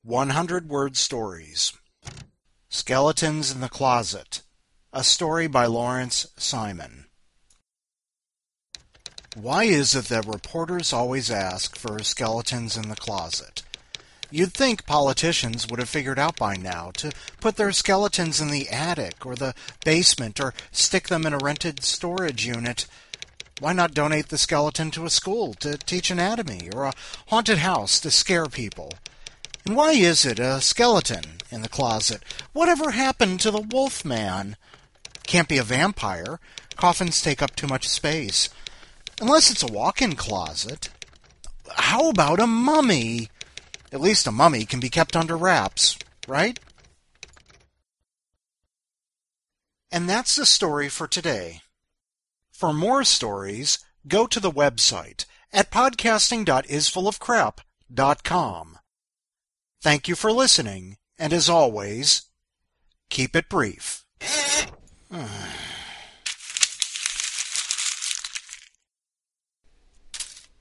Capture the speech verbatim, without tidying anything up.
hundred Word Stories. Skeletons in the Closet. A story by Lawrence Simon. Why is it that reporters always ask for skeletons in the closet? You'd think politicians would have figured out by now to put their skeletons in the attic or the basement or stick them in a rented storage unit. Why not donate the skeleton to a school to teach anatomy or a haunted house to scare people? And why is it a skeleton in the closet? Whatever happened to the Wolfman? Can't be a vampire. Coffins take up too much space. Unless it's a walk-in closet. How about a mummy? At least a mummy can be kept under wraps, right? And that's the story for today. For more stories, go to the website at podcasting dot is full of crap dot com. Thank you for listening, and as always, keep it brief.